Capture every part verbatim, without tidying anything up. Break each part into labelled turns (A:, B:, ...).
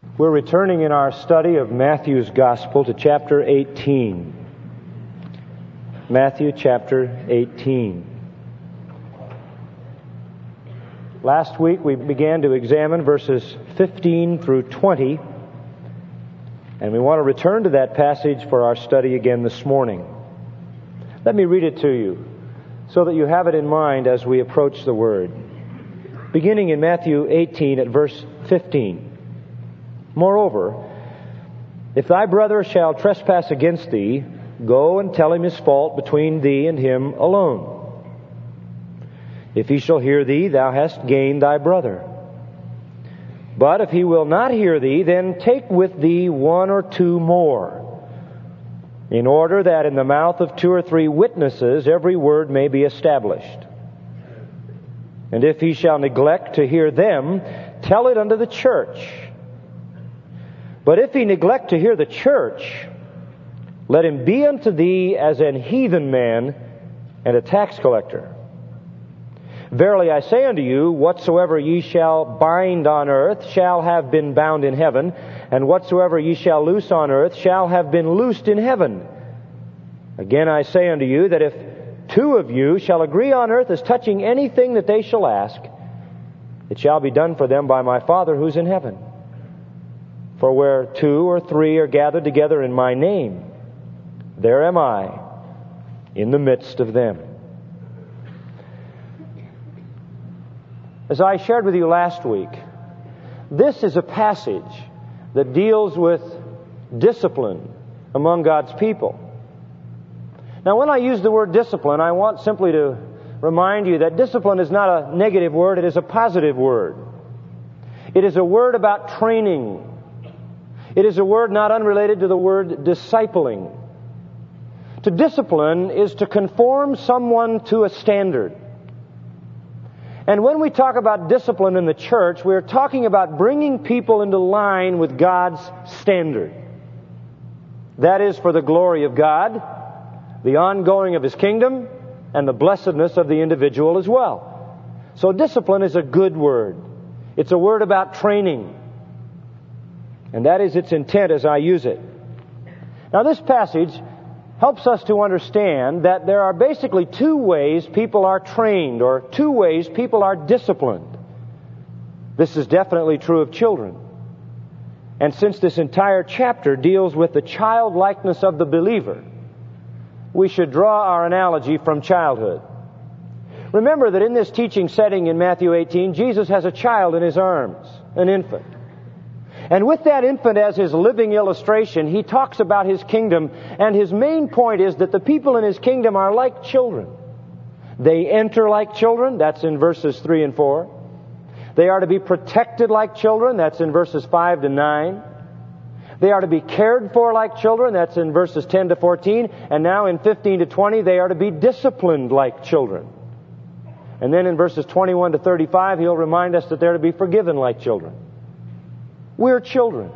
A: We're returning in our study of Matthew's Gospel to chapter eighteen. Matthew chapter eighteen. Last week we began to examine verses fifteen through twenty, and we want to return to that passage for our study again this morning. Let me read it to you so that you have it in mind as we approach the Word. Beginning in Matthew eighteen at verse fifteen. Moreover, if thy brother shall trespass against thee, go and tell him his fault between thee and him alone. If he shall hear thee, thou hast gained thy brother. But if he will not hear thee, then take with thee one or two more, in order that in the mouth of two or three witnesses every word may be established. And if he shall neglect to hear them, tell it unto the church. But if he neglect to hear the church, let him be unto thee as an heathen man and a tax collector. Verily I say unto you, whatsoever ye shall bind on earth shall have been bound in heaven, and whatsoever ye shall loose on earth shall have been loosed in heaven. Again I say unto you, that if two of you shall agree on earth as touching anything that they shall ask, it shall be done for them by my Father who's in heaven. For where two or three are gathered together in my name, there am I in the midst of them. As I shared with you last week, this is a passage that deals with discipline among God's people. Now, when I use the word discipline, I want simply to remind you that discipline is not a negative word, it is a positive word. It is a word about training. It is a word not unrelated to the word discipling. To discipline is to conform someone to a standard. And when we talk about discipline in the church, we're talking about bringing people into line with God's standard. That is for the glory of God, the ongoing of His kingdom, and the blessedness of the individual as well. So discipline is a good word. It's a word about training. And that is its intent as I use it. Now this passage helps us to understand that there are basically two ways people are trained, or two ways people are disciplined. This is definitely true of children. And since this entire chapter deals with the childlikeness of the believer, we should draw our analogy from childhood. Remember that in this teaching setting in Matthew eighteen, Jesus has a child in His arms, an infant. And with that infant as His living illustration, He talks about His kingdom, and His main point is that the people in His kingdom are like children. They enter like children, that's in verses three and four. They are to be protected like children, that's in verses five to nine. They are to be cared for like children, that's in verses ten to fourteen. And now in fifteen to twenty, they are to be disciplined like children. And then in verses twenty-one to thirty-five, He'll remind us that they're to be forgiven like children. We're children.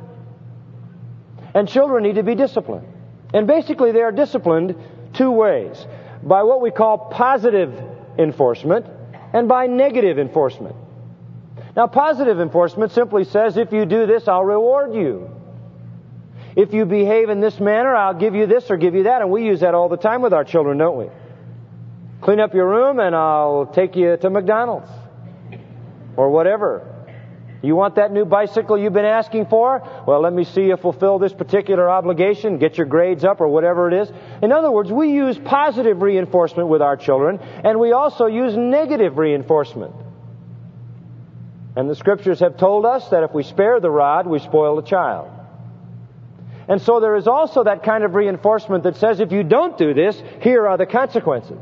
A: And children need to be disciplined. And basically they are disciplined two ways. By what we call positive enforcement and by negative enforcement. Now positive enforcement simply says, if you do this, I'll reward you. If you behave in this manner, I'll give you this or give you that. And we use that all the time with our children, don't we? Clean up your room and I'll take you to McDonald's. Or whatever. You want that new bicycle you've been asking for? Well, let me see you fulfill this particular obligation, get your grades up or whatever it is. In other words, we use positive reinforcement with our children, and we also use negative reinforcement. And the Scriptures have told us that if we spare the rod, we spoil the child. And so there is also that kind of reinforcement that says, if you don't do this, here are the consequences.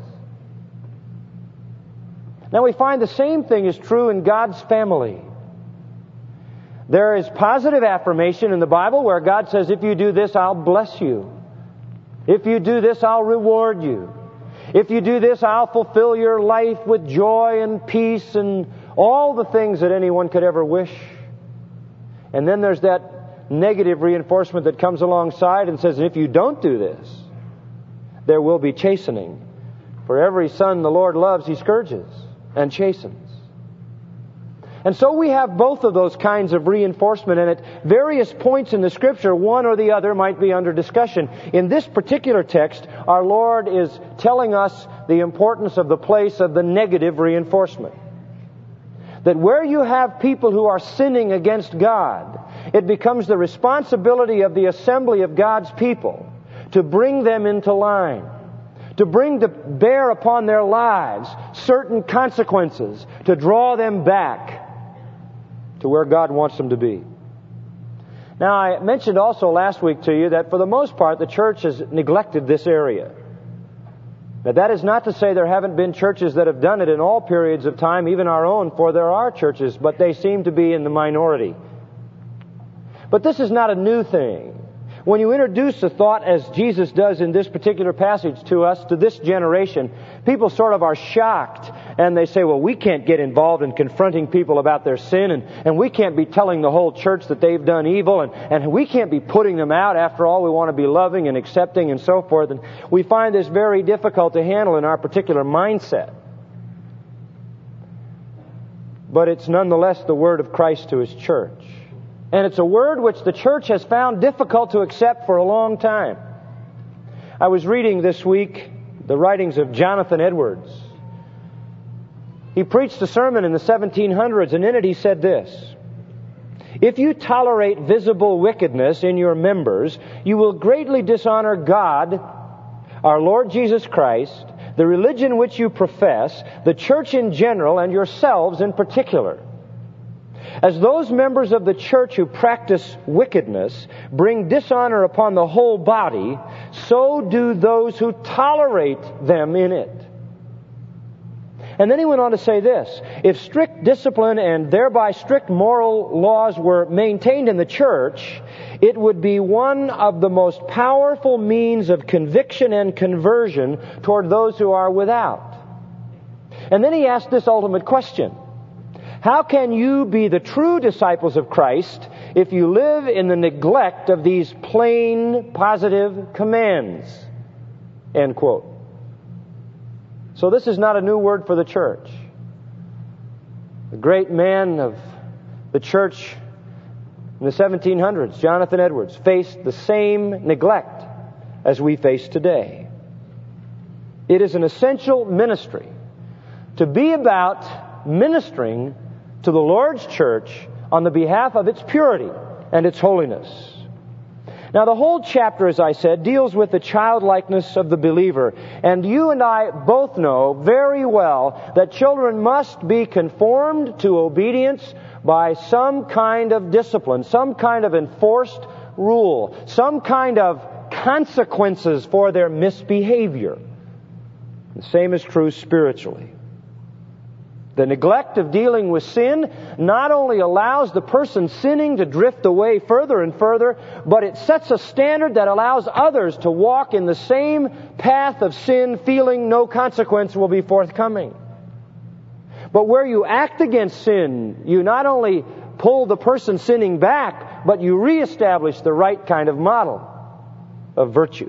A: Now we find the same thing is true in God's family. There is positive affirmation in the Bible where God says, if you do this, I'll bless you. If you do this, I'll reward you. If you do this, I'll fulfill your life with joy and peace and all the things that anyone could ever wish. And then there's that negative reinforcement that comes alongside and says, if you don't do this, there will be chastening. For every son the Lord loves, He scourges and chastens. And so we have both of those kinds of reinforcement, and at various points in the Scripture, one or the other might be under discussion. In this particular text, our Lord is telling us the importance of the place of the negative reinforcement. That where you have people who are sinning against God, it becomes the responsibility of the assembly of God's people to bring them into line, to bring to bear upon their lives certain consequences, to draw them back to where God wants them to be. Now, I mentioned also last week to you that for the most part the church has neglected this area. Now, that is not to say there haven't been churches that have done it in all periods of time, even our own, for there are churches, but they seem to be in the minority. But this is not a new thing. When you introduce a thought, as Jesus does in this particular passage to us, to this generation, people sort of are shocked, and they say, well, we can't get involved in confronting people about their sin, and, and we can't be telling the whole church that they've done evil, and, and we can't be putting them out. After all, we want to be loving and accepting and so forth. And we find this very difficult to handle in our particular mindset. But it's nonetheless the word of Christ to His church. And it's a word which the church has found difficult to accept for a long time. I was reading this week the writings of Jonathan Edwards. He preached a sermon in the seventeen hundreds, and in it he said this: "If you tolerate visible wickedness in your members, you will greatly dishonor God, our Lord Jesus Christ, the religion which you profess, the church in general, and yourselves in particular. As those members of the church who practice wickedness bring dishonor upon the whole body, so do those who tolerate them in it." And then he went on to say this: "If strict discipline and thereby strict moral laws were maintained in the church, it would be one of the most powerful means of conviction and conversion toward those who are without." And then he asked this ultimate question: how can you be the true disciples of Christ if you live in the neglect of these plain, positive commands? End quote. So this is not a new word for the church. The great man of the church in the seventeen hundreds, Jonathan Edwards, faced the same neglect as we face today. It is an essential ministry to be about ministering to the Lord's church on the behalf of its purity and its holiness. Now, the whole chapter, as I said, deals with the childlikeness of the believer. And you and I both know very well that children must be conformed to obedience by some kind of discipline, some kind of enforced rule, some kind of consequences for their misbehavior. The same is true spiritually. The neglect of dealing with sin not only allows the person sinning to drift away further and further, but it sets a standard that allows others to walk in the same path of sin, feeling no consequence will be forthcoming. But where you act against sin, you not only pull the person sinning back, but you reestablish the right kind of model of virtue.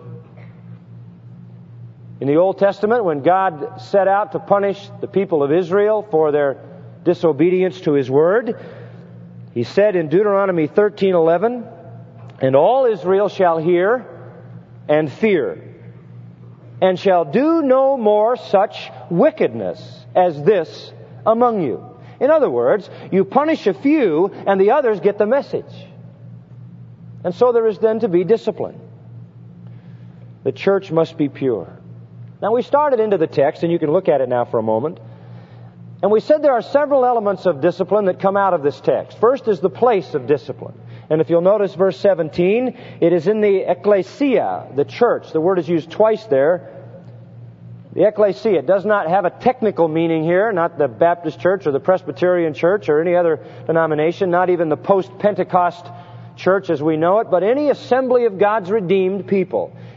A: In the Old Testament, when God set out to punish the people of Israel for their disobedience to His word, He said in Deuteronomy thirteen eleven, "And all Israel shall hear and fear, and shall do no more such wickedness as this among you." In other words, you punish a few and the others get the message. And so there is then to be discipline. The church must be pure. Now, we started into the text, and you can look at it now for a moment. And we said there are several elements of discipline that come out of this text. First is the place of discipline. And if you'll notice verse seventeen, it is in the ecclesia, the church. The word is used twice there. The ecclesia. It does not have a technical meaning here, not the Baptist church or the Presbyterian church or any other denomination, not even the post-Pentecost church as we know it, but any assembly of God's redeemed people.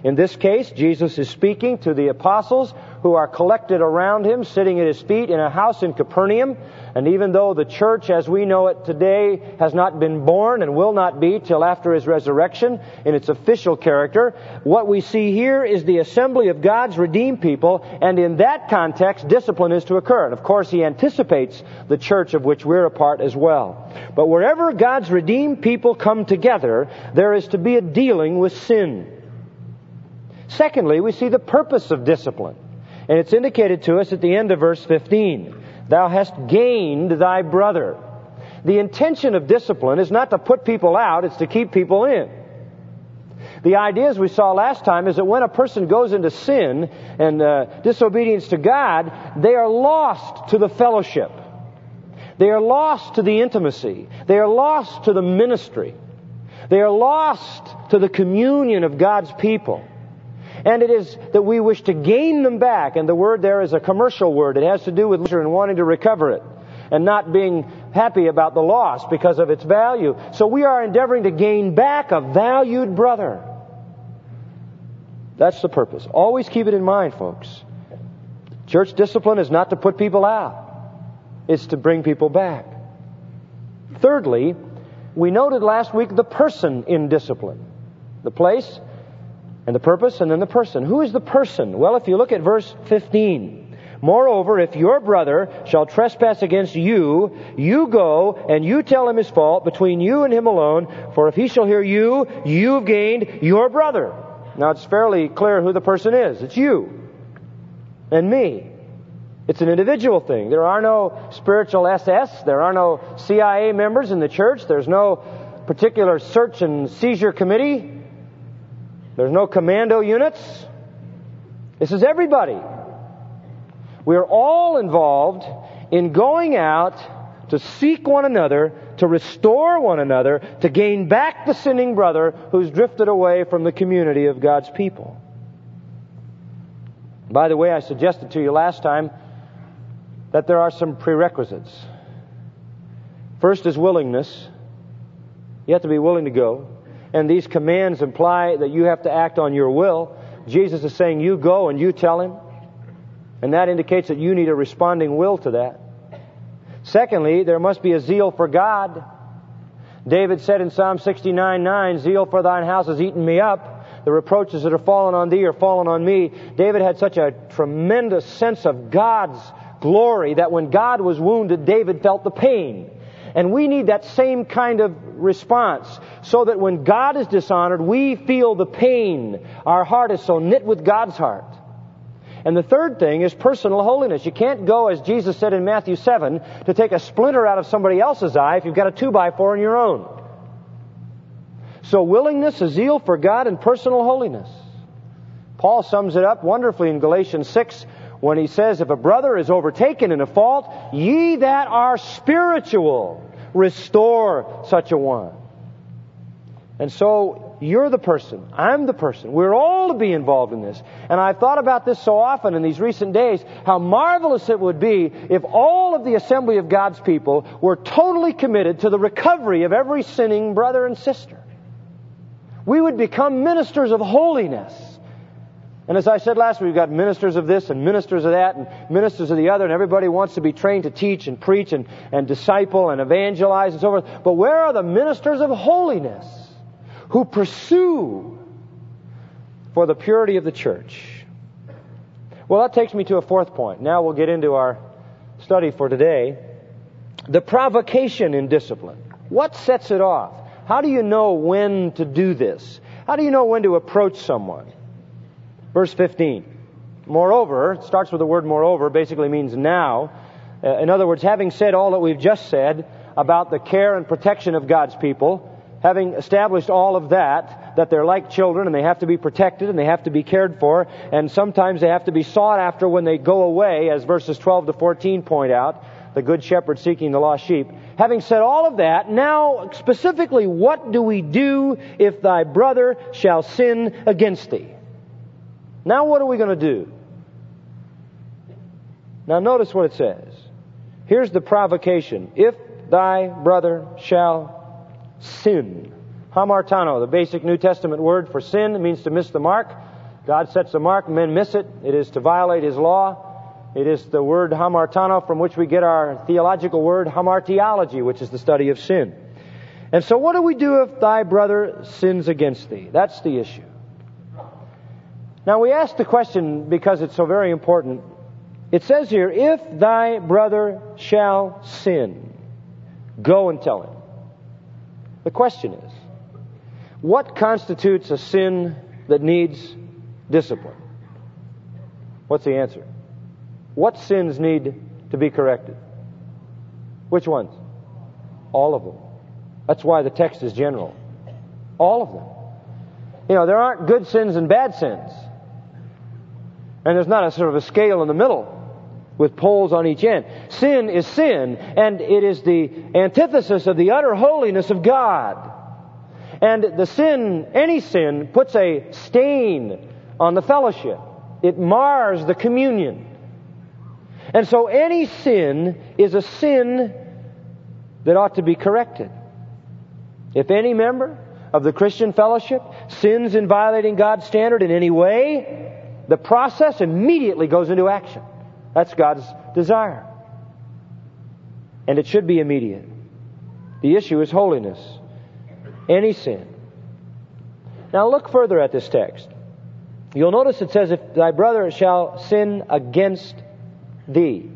A: In this case, Jesus is speaking to the apostles who are collected around him, sitting at his feet in a house in Capernaum. And even though the church as we know it today has not been born and will not be till after his resurrection in its official character, what we see here is the assembly of God's redeemed people, and in that context, discipline is to occur. And of course, he anticipates the church of which we're a part as well. But wherever God's redeemed people come together, there is to be a dealing with sin. Secondly, we see the purpose of discipline. And it's indicated to us at the end of verse fifteen. Thou hast gained thy brother. The intention of discipline is not to put people out, it's to keep people in. The idea, as we saw last time, is that when a person goes into sin and uh, disobedience to God, they are lost to the fellowship. They are lost to the intimacy. They are lost to the ministry. They are lost to the communion of God's people. And it is that we wish to gain them back. And the word there is a commercial word. It has to do with leisure and wanting to recover it, and not being happy about the loss because of its value. So we are endeavoring to gain back a valued brother. That's the purpose. Always keep it in mind, folks. Church discipline is not to put people out. It's to bring people back. Thirdly, we noted last week the person in discipline. The place and the purpose, and then the person. Who is the person? Well, if you look at verse fifteen. Moreover, if your brother shall trespass against you, you go and you tell him his fault between you and him alone. For if he shall hear you, you've gained your brother. Now it's fairly clear who the person is. It's you and me. It's an individual thing. There are no spiritual S S. There are no C I A members in the church. There's no particular search and seizure committee. There's no commando units. This is everybody. We are all involved in going out to seek one another, to restore one another, to gain back the sinning brother who's drifted away from the community of God's people. By the way, I suggested to you last time that there are some prerequisites. First is willingness. You have to be willing to go. And these commands imply that you have to act on your will. Jesus is saying, you go and you tell him. And that indicates that you need a responding will to that. Secondly, there must be a zeal for God. David said in Psalm sixty-nine nine, zeal for thine house has eaten me up. The reproaches that are fallen on thee are fallen on me. David had such a tremendous sense of God's glory that when God was wounded, David felt the pain. And we need that same kind of response, so that when God is dishonored, we feel the pain. Our heart is so knit with God's heart. And the third thing is personal holiness. You can't go, as Jesus said in Matthew seven, to take a splinter out of somebody else's eye if you've got a two by four in your own. So willingness, a zeal for God, and personal holiness. Paul sums it up wonderfully in Galatians six when he says, if a brother is overtaken in a fault, ye that are spiritual, restore such a one. And so, you're the person. I'm the person. We're all to be involved in this. And I've thought about this so often in these recent days, how marvelous it would be if all of the assembly of God's people were totally committed to the recovery of every sinning brother and sister. We would become ministers of holiness. And as I said last week, we've got ministers of this and ministers of that and ministers of the other, and everybody wants to be trained to teach and preach and, and disciple and evangelize and so forth. But where are the ministers of holiness who pursue for the purity of the church? Well, that takes me to a fourth point. Now we'll get into our study for today. The provocation in discipline. What sets it off? How do you know when to do this? How do you know when to approach someone? Verse fifteen. Moreover, it starts with the word moreover, basically means now. Uh, in other words, having said all that we've just said about the care and protection of God's people, having established all of that, that they're like children and they have to be protected and they have to be cared for, and sometimes they have to be sought after when they go away, as verses twelve to fourteen point out, the good shepherd seeking the lost sheep. Having said all of that, now specifically, what do we do if thy brother shall sin against thee? Now what are we going to do? Now notice what it says. Here's the provocation. If thy brother shall sin. Hamartano, the basic New Testament word for sin, means to miss the mark. God sets a mark, men miss it. It is to violate His law. It is the word hamartano, from which we get our theological word hamartiology, which is the study of sin. And so what do we do if thy brother sins against thee? That's the issue. Now we ask the question because it's so very important. It says here, if thy brother shall sin, go and tell him. The question is, what constitutes a sin that needs discipline? What's the answer? What sins need to be corrected? Which ones? All of them. That's why the text is general. All of them. You know, there aren't good sins and bad sins. And there's not a sort of a scale in the middle with poles on each end. Sin is sin, and it is the antithesis of the utter holiness of God. And the sin, any sin, puts a stain on the fellowship. It mars the communion. And so any sin is a sin that ought to be corrected. If any member of the Christian fellowship sins in violating God's standard in any way, the process immediately goes into action. That's God's desire. And it should be immediate. The issue is holiness. Any sin. Now look further at this text. You'll notice it says, if thy brother shall sin against thee.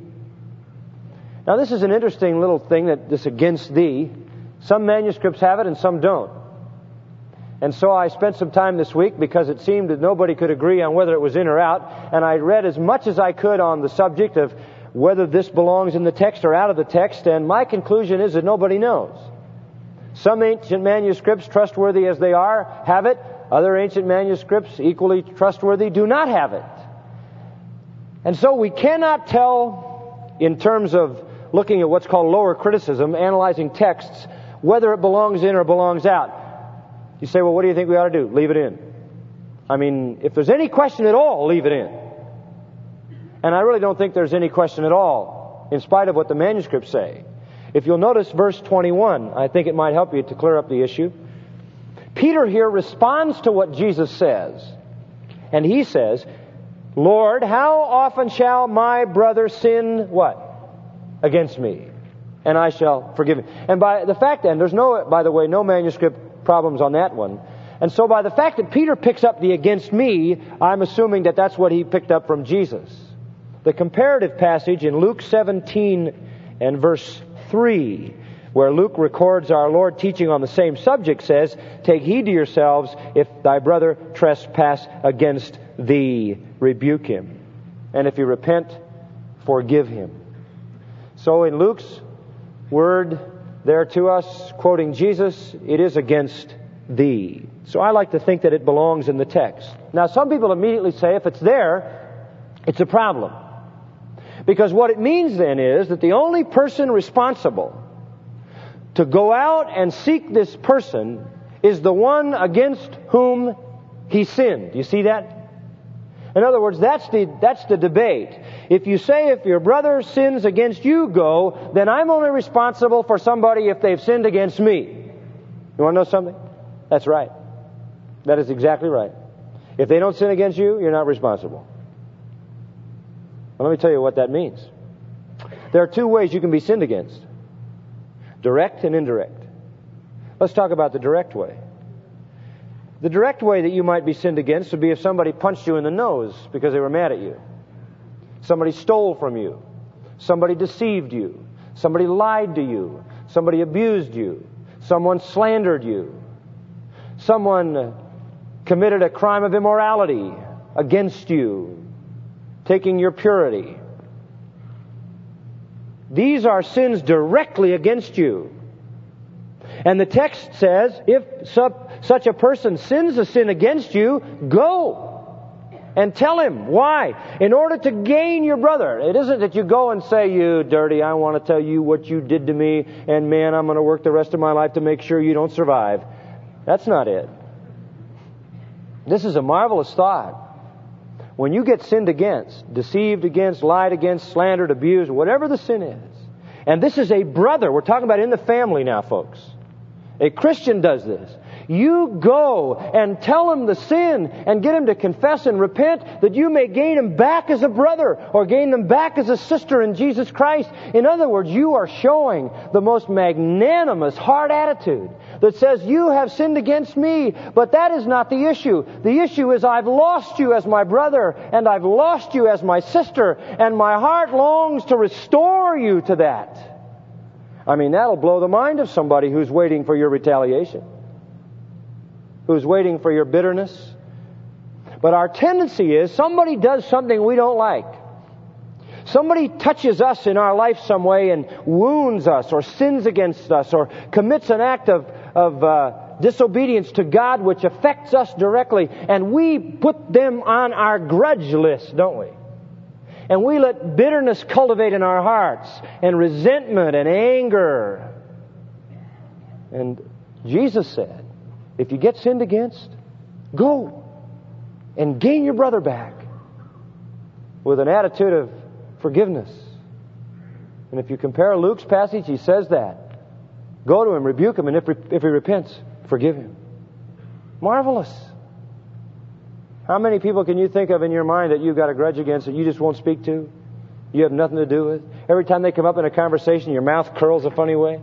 A: Now this is an interesting little thing, that this against thee. Some manuscripts have it and some don't. And so I spent some time this week because it seemed that nobody could agree on whether it was in or out. And I read as much as I could on the subject of whether this belongs in the text or out of the text. And my conclusion is that nobody knows. Some ancient manuscripts, trustworthy as they are, have it. Other ancient manuscripts, equally trustworthy, do not have it. And so we cannot tell, in terms of looking at what's called lower criticism, analyzing texts, whether it belongs in or belongs out. You say, well, what do you think we ought to do? Leave it in. I mean, if there's any question at all, leave it in. And I really don't think there's any question at all, in spite of what the manuscripts say. If you'll notice verse twenty-one, I think it might help you to clear up the issue. Peter here responds to what Jesus says. And he says, Lord, how often shall my brother sin, what? Against me. And I shall forgive him. And by the fact then, there's no, by the way, no manuscript problems on that one. And so by the fact that Peter picks up the against me, I'm assuming that that's what he picked up from Jesus. The comparative passage in Luke seventeen and verse three, where Luke records our Lord teaching on the same subject, says, take heed to yourselves, if thy brother trespass against thee, rebuke him. And if he repent, forgive him. So in Luke's word there to us, quoting Jesus, it is against thee. So I like to think that it belongs in the text. Now some people immediately say if it's there, it's a problem. Because what it means then is that the only person responsible to go out and seek this person is the one against whom he sinned. You see that? In other words, that's the, that's the debate. If you say if your brother sins against you, go, then I'm only responsible for somebody if they've sinned against me. You want to know something? That's right. That is exactly right. If they don't sin against you, you're not responsible. Well, let me tell you what that means. There are two ways you can be sinned against. Direct and indirect. Let's talk about the direct way. The direct way that you might be sinned against would be if somebody punched you in the nose because they were mad at you. Somebody stole from you. Somebody deceived you. Somebody lied to you. Somebody abused you. Someone slandered you. Someone committed a crime of immorality against you, taking your purity. These are sins directly against you. And the text says, if such a person sins a sin against you, go and tell him. Why? In order to gain your brother. It isn't that you go and say, you dirty, I want to tell you what you did to me, and man, I'm going to work the rest of my life to make sure you don't survive. That's not it. This is a marvelous thought. When you get sinned against, deceived against, lied against, slandered, abused, whatever the sin is, and this is a brother, we're talking about in the family now, folks. A Christian does this. You go and tell him the sin and get him to confess and repent, that you may gain him back as a brother or gain them back as a sister in Jesus Christ. In other words, you are showing the most magnanimous heart attitude that says, you have sinned against me, but that is not the issue. The issue is, I've lost you as my brother and I've lost you as my sister, and my heart longs to restore you to that. I mean, that'll blow the mind of somebody who's waiting for your retaliation, who's waiting for your bitterness. But our tendency is, somebody does something we don't like. Somebody touches us in our life some way and wounds us or sins against us or commits an act of, of uh, disobedience to God which affects us directly. And we put them on our grudge list, don't we? And we let bitterness cultivate in our hearts, and resentment and anger. And Jesus said, if you get sinned against, go and gain your brother back with an attitude of forgiveness. And if you compare Luke's passage, he says that. Go to him, rebuke him, and if, if he repents, forgive him. Marvelous. How many people can you think of in your mind that you've got a grudge against that you just won't speak to? You have nothing to do with? Every time they come up in a conversation, your mouth curls a funny way?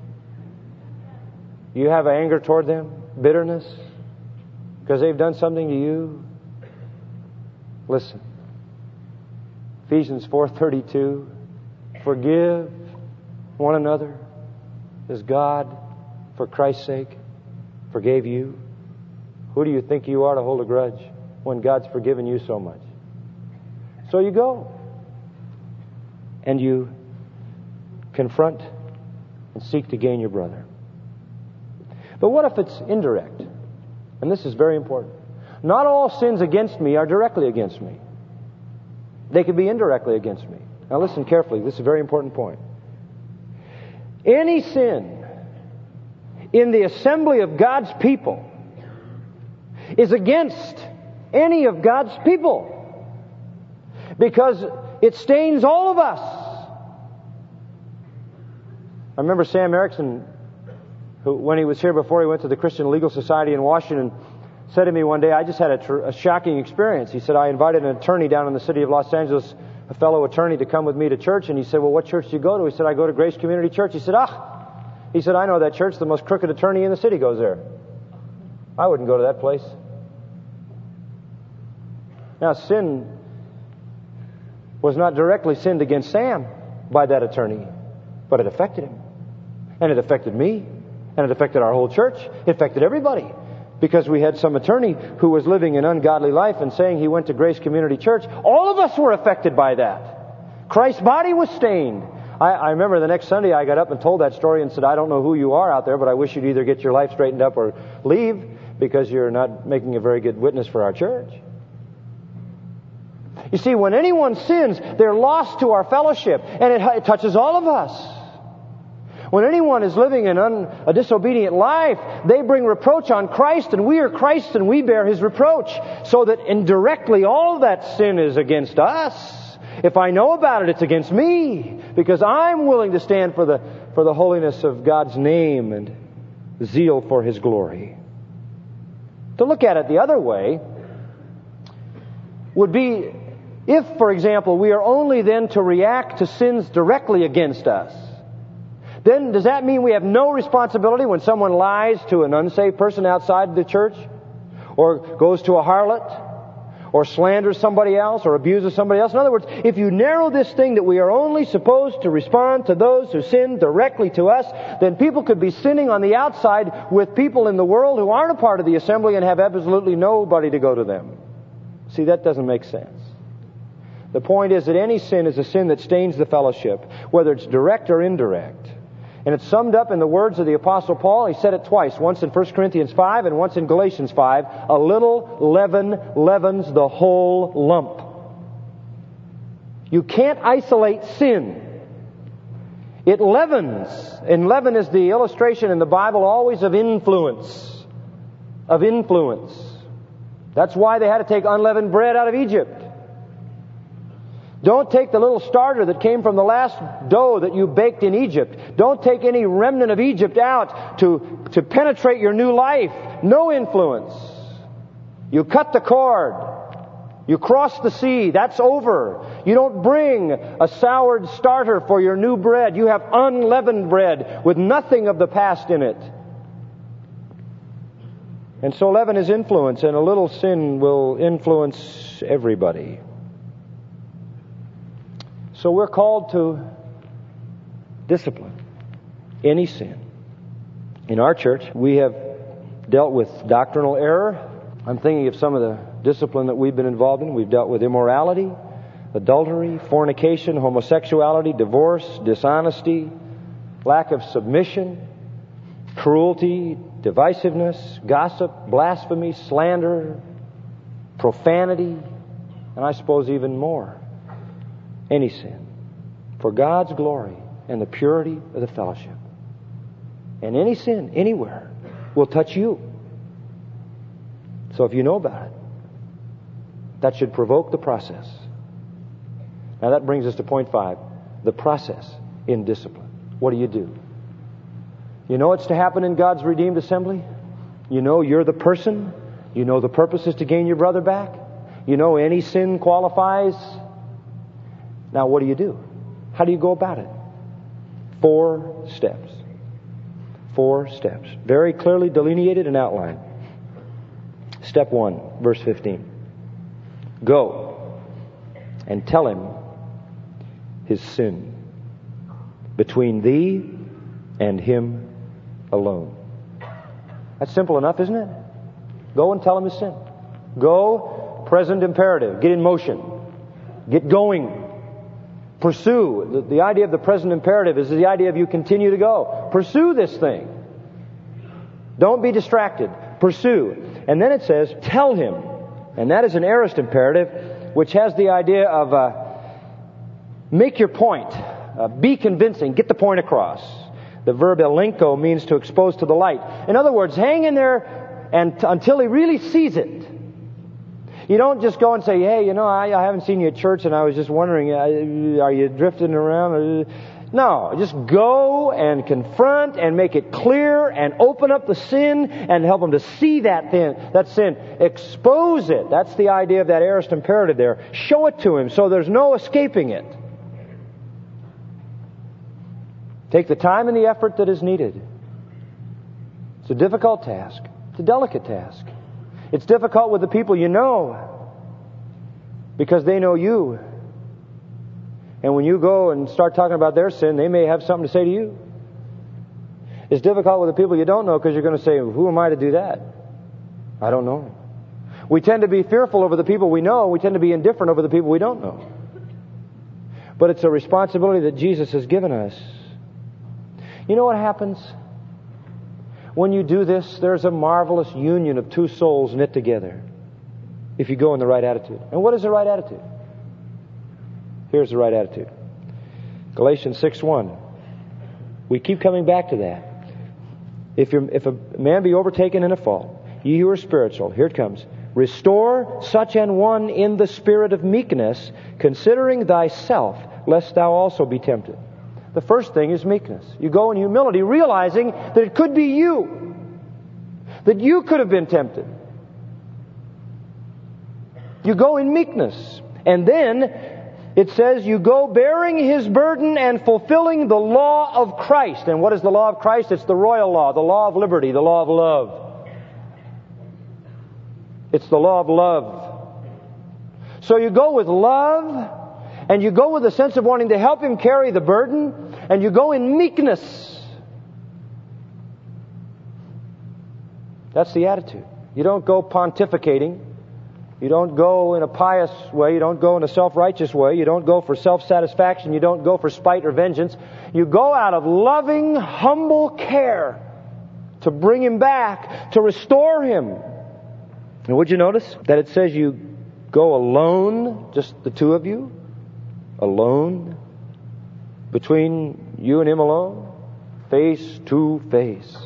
A: You have anger toward them? Bitterness? Because they've done something to you? Listen. Ephesians four thirty-two. Forgive one another as God, for Christ's sake, forgave you. Who do you think you are to hold a grudge when God's forgiven you so much? So you go and you confront and seek to gain your brother. But what if it's indirect? And this is very important. Not all sins against me are directly against me. They can be indirectly against me. Now listen carefully. This is a very important point. Any sin in the assembly of God's people is against any of God's people, because it stains all of us. I remember Sam Erickson, who, when he was here before he went to the Christian Legal Society in Washington, said to me one day, I just had a, tr- a shocking experience. He said, I invited an attorney down in the city of Los Angeles, a fellow attorney, to come with me to church. And he said, well, what church do you go to? He said, I go to Grace Community Church. He said, ah, he said, I know that church. The most crooked attorney in the city goes there. I wouldn't go to that place. Now, sin was not directly sinned against Sam by that attorney, but it affected him. And it affected me. And it affected our whole church. It affected everybody. Because we had some attorney who was living an ungodly life and saying he went to Grace Community Church. All of us were affected by that. Christ's body was stained. I, I remember the next Sunday I got up and told that story and said, I don't know who you are out there, but I wish you'd either get your life straightened up or leave, because you're not making a very good witness for our church. You see, when anyone sins, they're lost to our fellowship, and it, it touches all of us. When anyone is living an un, a disobedient life, they bring reproach on Christ, and we are Christ, and we bear His reproach, so that indirectly all that sin is against us. If I know about it, it's against me, because I'm willing to stand for the, for the holiness of God's name and zeal for His glory. To look at it the other way would be if, for example, we are only then to react to sins directly against us. Then does that mean we have no responsibility when someone lies to an unsaved person outside the church, or goes to a harlot, or slanders somebody else, or abuses somebody else? In other words, if you narrow this thing that we are only supposed to respond to those who sin directly to us, then people could be sinning on the outside with people in the world who aren't a part of the assembly and have absolutely nobody to go to them. See, that doesn't make sense. The point is that any sin is a sin that stains the fellowship, whether it's direct or indirect. And it's summed up in the words of the Apostle Paul. He said it twice, once in First Corinthians five and once in Galatians five. A little leaven leavens the whole lump. You can't isolate sin. It leavens. And leaven is the illustration in the Bible always of influence. Of influence. That's why they had to take unleavened bread out of Egypt. Don't take the little starter that came from the last dough that you baked in Egypt. Don't take any remnant of Egypt out to, to penetrate your new life. No influence. You cut the cord. You cross the sea. That's over. You don't bring a soured starter for your new bread. You have unleavened bread with nothing of the past in it. And so leaven is influence, and a little sin will influence everybody. So we're called to discipline any sin. In our church, we have dealt with doctrinal error. I'm thinking of some of the discipline that we've been involved in. We've dealt with immorality, adultery, fornication, homosexuality, divorce, dishonesty, lack of submission, cruelty, divisiveness, gossip, blasphemy, slander, profanity, and I suppose even more. Any sin. For God's glory and the purity of the fellowship. And any sin, anywhere, will touch you. So if you know about it, that should provoke the process. Now that brings us to point five. The process in discipline. What do you do? You know it's to happen in God's redeemed assembly? You know you're the person? You know the purpose is to gain your brother back? You know any sin qualifies? Now what do you do? How do you go about it? Four steps. Four steps. Very clearly delineated and outlined. Step one, verse fifteen. Go and tell him his sin between thee and him alone. That's simple enough, isn't it? Go and tell him his sin. Go, present imperative. Get in motion. Get going. Pursue. The, the idea of the present imperative is the idea of you continue to go. Pursue this thing. Don't be distracted. Pursue. And then it says, tell him. And that is an aorist imperative, which has the idea of uh, make your point. Uh, be convincing. Get the point across. The verb elenko means to expose to the light. In other words, hang in there and t- until he really sees it. You don't just go and say, hey, you know, I, I haven't seen you at church and I was just wondering, uh, are you drifting around? No, just go and confront and make it clear and open up the sin and help him to see that sin. That sin. Expose it. That's the idea of that aorist imperative there. Show it to him so there's no escaping it. Take the time and the effort that is needed. It's a difficult task. It's a delicate task. It's difficult with the people you know because they know you. And when you go and start talking about their sin, they may have something to say to you. It's difficult with the people you don't know because you're going to say, who am I to do that? I don't know. We tend to be fearful over the people we know. We tend to be indifferent over the people we don't know. But it's a responsibility that Jesus has given us. You know what happens? When you do this, there's a marvelous union of two souls knit together if you go in the right attitude. And what is the right attitude? Here's the right attitude. Galatians six one. We keep coming back to that. If, you're, if a man be overtaken in a fault, ye who are spiritual, here it comes. Restore such an one in the spirit of meekness, considering thyself, lest thou also be tempted. The first thing is meekness. You go in humility, realizing that it could be you. That you could have been tempted. You go in meekness. And then it says you go bearing his burden and fulfilling the law of Christ. And what is the law of Christ? It's the royal law, the law of liberty, the law of love. It's the law of love. So you go with love, and you go with a sense of wanting to help him carry the burden, and you go in meekness. That's the attitude. You don't go pontificating. You don't go in a pious way. You don't go in a self-righteous way. You don't go for self-satisfaction. You don't go for spite or vengeance. You go out of loving, humble care to bring him back, to restore him. And would you notice that it says you go alone, just the two of you? Alone? Between you and him alone? Face to face.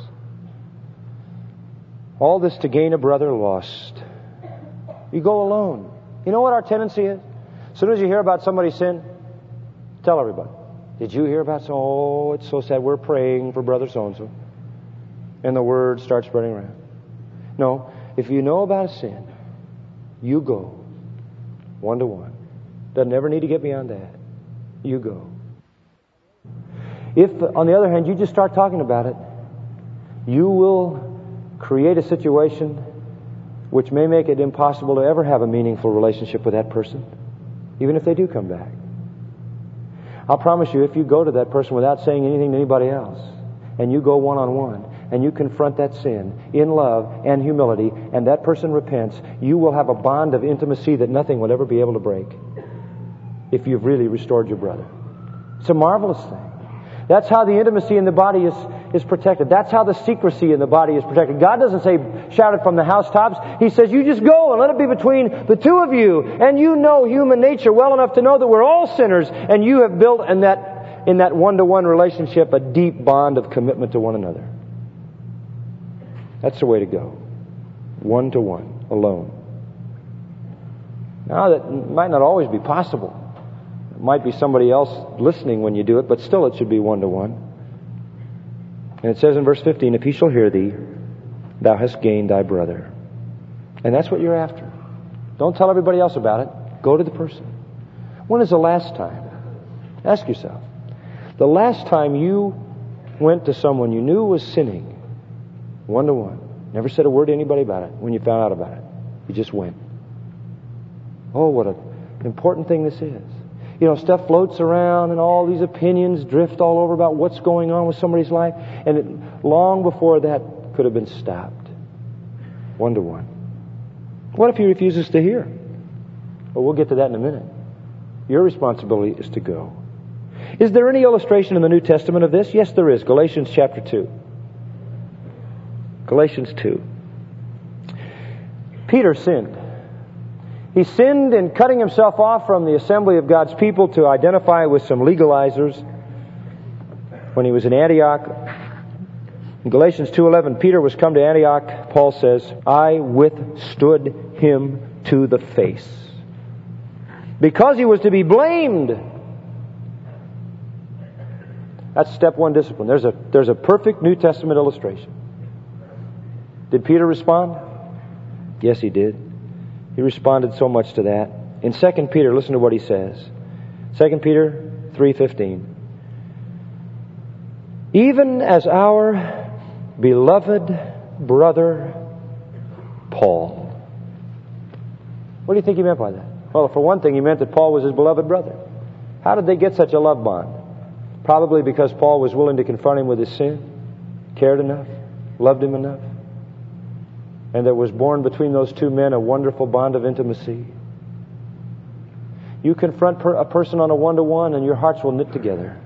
A: All this to gain a brother lost. You go alone. You know what our tendency is? As soon as you hear about somebody's sin, tell everybody. Did you hear about so? Oh, it's so sad. We're praying for brother so-and-so. And the word starts spreading around. No, if you know about a sin, you go. One to one. Doesn't ever need to get beyond that. You go. If, on the other hand, you just start talking about it, you will create a situation which may make it impossible to ever have a meaningful relationship with that person, even if they do come back. I'll promise you, if you go to that person without saying anything to anybody else, and you go one-on-one, and you confront that sin in love and humility, and that person repents, you will have a bond of intimacy that nothing will ever be able to break if you've really restored your brother. It's a marvelous thing. That's how the intimacy in the body is, is protected. That's how the secrecy in the body is protected. God doesn't say, shout it from the housetops. He says, you just go and let it be between the two of you. And you know human nature well enough to know that we're all sinners. And you have built in that, in that one-to-one relationship a deep bond of commitment to one another. That's the way to go. One-to-one, alone. Now, that might not always be possible. It might be somebody else listening when you do it, but still it should be one-to-one. And it says in verse fifteen, if he shall hear thee, thou hast gained thy brother. And that's what you're after. Don't tell everybody else about it. Go to the person. When is the last time? Ask yourself. The last time you went to someone you knew was sinning, one-to-one, never said a word to anybody about it when you found out about it. You just went. Oh, what an important thing this is. You know, stuff floats around and all these opinions drift all over about what's going on with somebody's life. And it, long before that could have been stopped. One to one. What if he refuses to hear? Well, we'll get to that in a minute. Your responsibility is to go. Is there any illustration in the New Testament of this? Yes, there is. Galatians chapter two. Galatians two. Peter sinned. He sinned in cutting himself off from the assembly of God's people to identify with some legalizers when he was in Antioch. In Galatians two eleven, Peter was come to Antioch. Paul says, I withstood him to the face, because he was to be blamed. That's step one discipline. There's a, there's a perfect New Testament illustration. Did Peter respond? Yes, he did. He responded so much to that. In Second Peter, listen to what he says. Second Peter three fifteen. Even as our beloved brother Paul. What do you think he meant by that? Well, for one thing, he meant that Paul was his beloved brother. How did they get such a love bond? Probably because Paul was willing to confront him with his sin, cared enough, loved him enough. And there was born between those two men a wonderful bond of intimacy. You confront per- a person on a one-to-one and your hearts will knit together.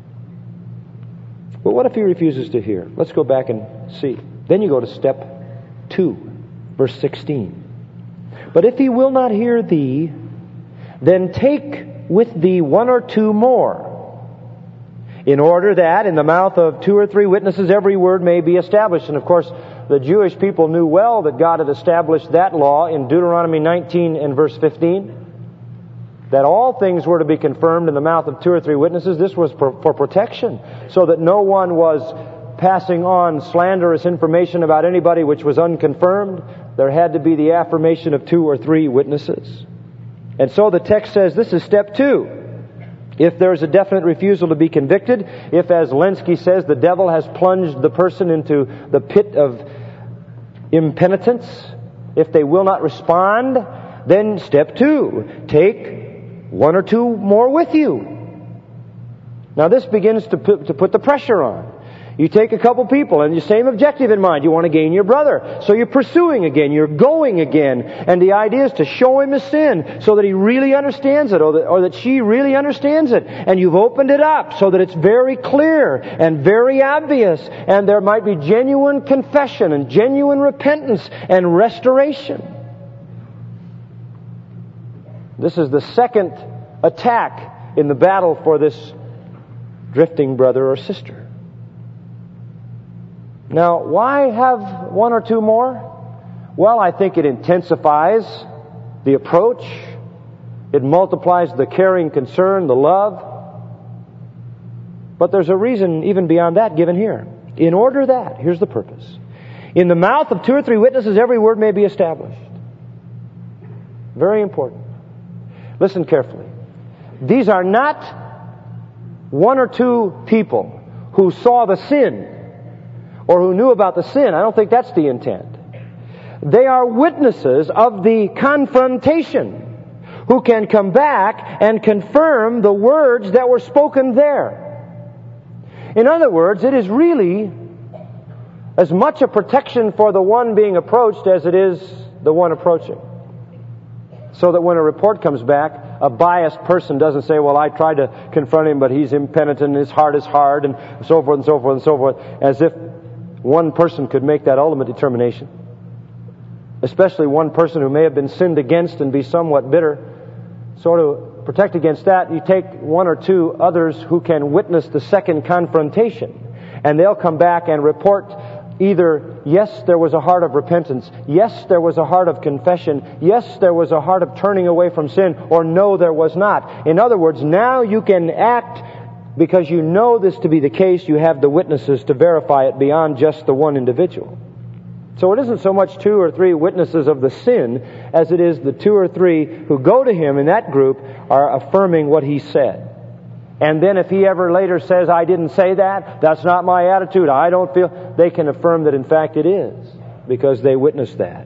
A: But what if he refuses to hear? Let's go back and see. Then you go to step two, verse sixteen. But if he will not hear thee, then take with thee one or two more, in order that in the mouth of two or three witnesses every word may be established. And of course, the Jewish people knew well that God had established that law in Deuteronomy nineteen and verse fifteen. That all things were to be confirmed in the mouth of two or three witnesses. This was for, for protection, so that no one was passing on slanderous information about anybody which was unconfirmed. There had to be the affirmation of two or three witnesses. And so the text says this is step two. If there's a definite refusal to be convicted, if, as Lenski says, the devil has plunged the person into the pit of impenitence, if they will not respond, then step two, take one or two more with you. Now this begins to put, to put the pressure on. You take a couple people and the same objective in mind. You want to gain your brother. So you're pursuing again. You're going again. And the idea is to show him his sin so that he really understands it, or that, or that she really understands it. And you've opened it up so that it's very clear and very obvious. And there might be genuine confession and genuine repentance and restoration. This is the second attack in the battle for this drifting brother or sister. Now, why have one or two more? Well, I think it intensifies the approach. It multiplies the caring concern, the love. But there's a reason even beyond that given here. In order that, here's the purpose. In the mouth of two or three witnesses, every word may be established. Very important. Listen carefully. These are not one or two people who saw the sin or who knew about the sin. I don't think that's the intent. They are witnesses of the confrontation who can come back and confirm the words that were spoken there. In other words, it is really as much a protection for the one being approached as it is the one approaching. So that when a report comes back, a biased person doesn't say, well, I tried to confront him, but he's impenitent and his heart is hard, and so forth and so forth and so forth, as if one person could make that ultimate determination. Especially one person who may have been sinned against and be somewhat bitter. So to protect against that, you take one or two others who can witness the second confrontation, and they'll come back and report either, yes, there was a heart of repentance, yes, there was a heart of confession, yes, there was a heart of turning away from sin, or no, there was not. In other words, now you can act because you know this to be the case. You have the witnesses to verify it beyond just the one individual. So it isn't so much two or three witnesses of the sin as it is the two or three who go to him in that group are affirming what he said. And then if he ever later says, I didn't say that, that's not my attitude, I don't feel, they can affirm that in fact it is, because they witnessed that.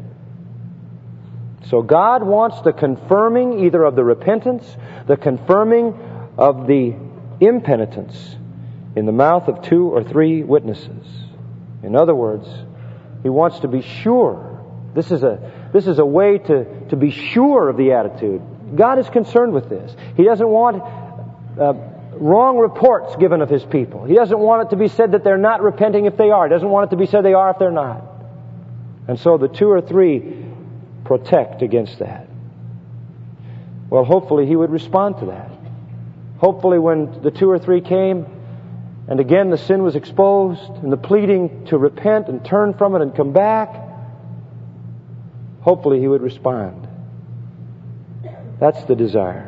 A: So God wants the confirming either of the repentance, the confirming of the impenitence in the mouth of two or three witnesses. In other words, He wants to be sure. This is a, this is a way to, to be sure of the attitude. God is concerned with this. He doesn't want uh, wrong reports given of His people. He doesn't want it to be said that they're not repenting if they are. He doesn't want it to be said they are if they're not. And so the two or three protect against that. Well, hopefully He would respond to that. Hopefully when the two or three came, and again the sin was exposed, and the pleading to repent and turn from it and come back, hopefully He would respond. That's the desire.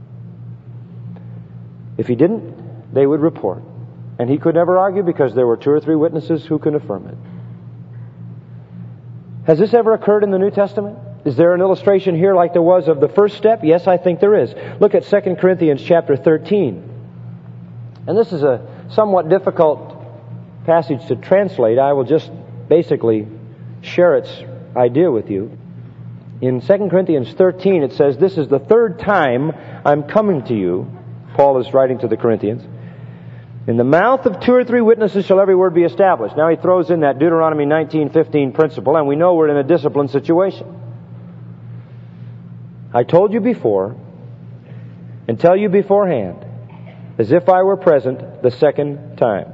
A: If He didn't, they would report. And He could never argue because there were two or three witnesses who can affirm it. Has this ever occurred in the New Testament? Is there an illustration here like there was of the first step? Yes, I think there is. Look at Second Corinthians chapter thirteen. And this is a somewhat difficult passage to translate. I will just basically share its idea with you. In Second Corinthians thirteen it says, this is the third time I'm coming to you. Paul is writing to the Corinthians. In the mouth of two or three witnesses shall every word be established. Now he throws in that Deuteronomy nineteen fifteen principle, and we know we're in a disciplined situation. I told you before, and tell you beforehand, as if I were present the second time.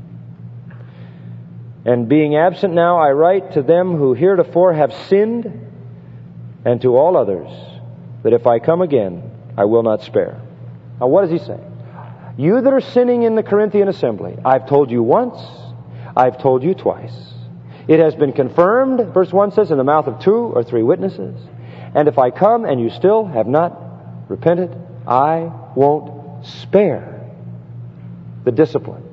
A: And being absent now, I write to them who heretofore have sinned, and to all others, that if I come again, I will not spare. Now what does he say? You that are sinning in the Corinthian assembly, I've told you once, I've told you twice. It has been confirmed, verse one says, in the mouth of two or three witnesses. And if I come and you still have not repented, I won't spare the discipline.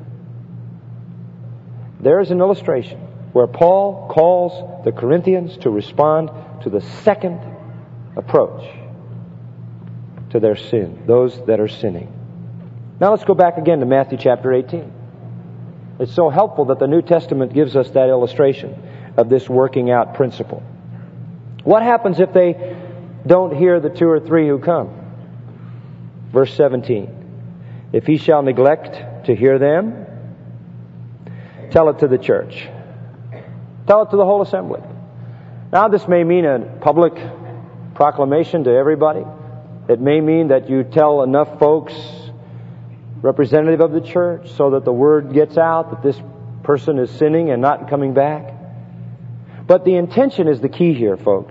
A: There's an illustration where Paul calls the Corinthians to respond to the second approach to their sin, those that are sinning. Now let's go back again to Matthew chapter eighteen. It's so helpful that the New Testament gives us that illustration of this working out principle. What happens if they don't hear the two or three who come? Verse seventeen. If he shall neglect to hear them, tell it to the church. Tell it to the whole assembly. Now this may mean a public proclamation to everybody. It may mean that you tell enough folks, representative of the church, so that the word gets out that this person is sinning and not coming back. But the intention is the key here, folks.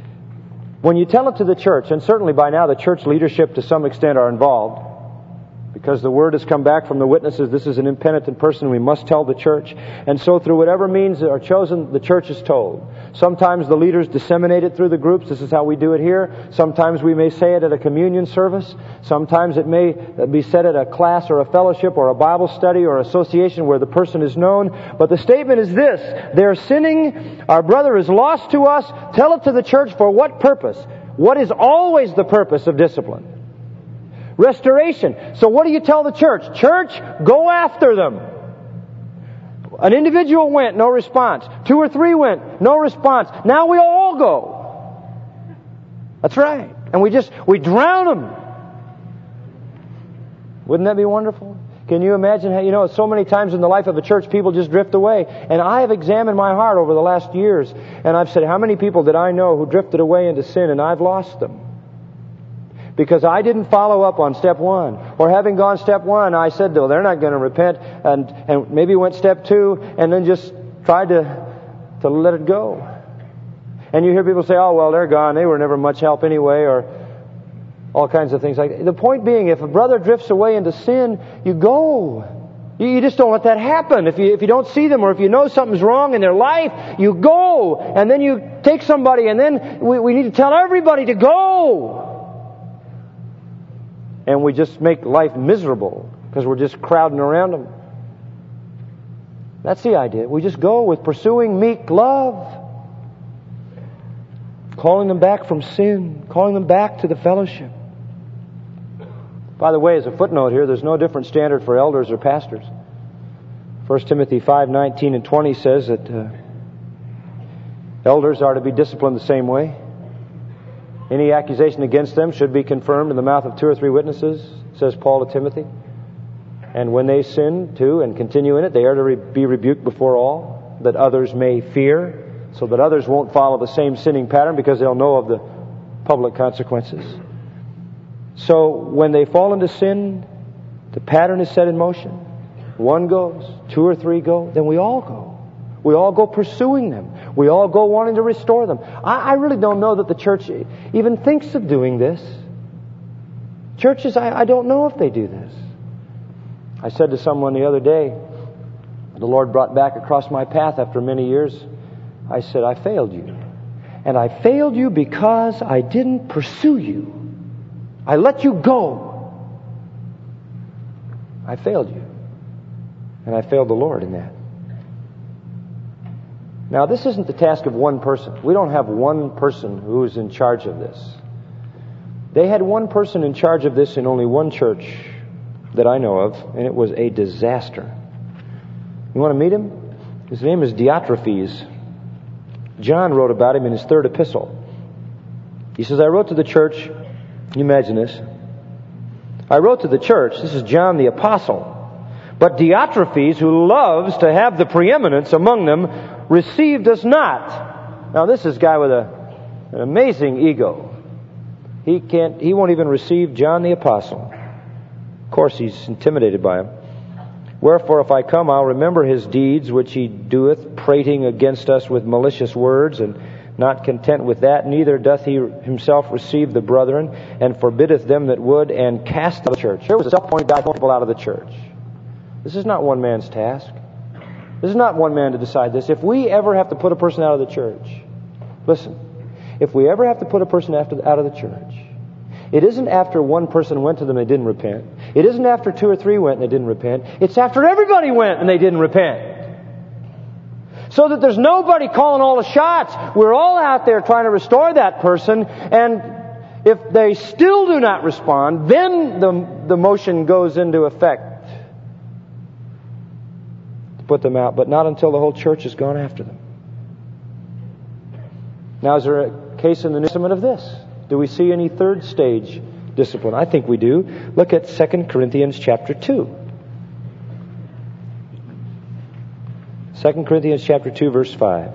A: When you tell it to the church, and certainly by now the church leadership to some extent are involved, Because the word has come back from the witnesses, this is an impenitent person, we must tell the church. And so through whatever means are chosen, the church is told. Sometimes the leaders disseminate it through the groups. This is how we do it here. Sometimes we may say it at a communion service. Sometimes it may be said at a class or a fellowship or a Bible study or association where the person is known. But the statement is this: they're sinning, our brother is lost to us, tell it to the church. For what purpose? What is always the purpose of discipline? Restoration. So what do you tell the church? Church, go after them. An individual went, no response. Two or three went, no response. Now we all go. That's right. And we just, we drown them. Wouldn't that be wonderful? Can you imagine how, you know, so many times in the life of a church, people just drift away. And I have examined my heart over the last years, and I've said, how many people did I know who drifted away into sin, and I've lost them? Because I didn't follow up on step one. Or having gone step one, I said, well, they're not going to repent. And, and maybe went step two and then just tried to, to let it go. And you hear people say, oh, well, they're gone. They were never much help anyway. Or all kinds of things like that. The point being, if a brother drifts away into sin, you go. You, you just don't let that happen. If you, if you don't see them or if you know something's wrong in their life, you go. And then you take somebody and then we, we need to tell everybody to go. And we just make life miserable because we're just crowding around them. That's the idea. We just go with pursuing meek love. Calling them back from sin. Calling them back to the fellowship. By the way, as a footnote here, there's no different standard for elders or pastors. First Timothy five nineteen and twenty says that uh, elders are to be disciplined the same way. Any accusation against them should be confirmed in the mouth of two or three witnesses, says Paul to Timothy. And when they sin too and continue in it, they are to re- be rebuked before all, that others may fear, so that others won't follow the same sinning pattern because they'll know of the public consequences. So when they fall into sin, the pattern is set in motion. One goes, two or three go, then we all go. We all go pursuing them. We all go wanting to restore them. I, I really don't know that the church even thinks of doing this. Churches, I, I don't know if they do this. I said to someone the other day, the Lord brought back across my path after many years, I said, I failed you. And I failed you because I didn't pursue you. I let you go. I failed you. And I failed the Lord in that. Now, this isn't the task of one person. We don't have one person who's in charge of this. They had one person in charge of this in only one church that I know of, and it was a disaster. You want to meet him? His name is Diotrephes. John wrote about him in his third epistle. He says, I wrote to the church, can you imagine this? I wrote to the church, this is John the Apostle, but Diotrephes, who loves to have the preeminence among them, received us not. Now this is a guy with a, an amazing ego. He can't, he won't even receive John the Apostle. Of course he's intimidated by him. Wherefore if I come, I'll remember his deeds which he doeth, prating against us with malicious words, and not content with that, neither doth he himself receive the brethren, and forbiddeth them that would, and cast out of the church. Here was a self-appointed guy pulling people out of the church. This is not one man's task. This is not one man to decide this. If we ever have to put a person out of the church, listen, if we ever have to put a person after, out of the church, it isn't after one person went to them and they didn't repent. It isn't after two or three went and they didn't repent. It's after everybody went and they didn't repent. So that there's nobody calling all the shots. We're all out there trying to restore that person, and if they still do not respond, then the, the motion goes into effect to put them out, but not until the whole church has gone after them. Now, is there a case in the New Testament of this? Do we see any third stage discipline? I think we do. Look at Second Corinthians chapter two. Second Corinthians chapter two, verse five.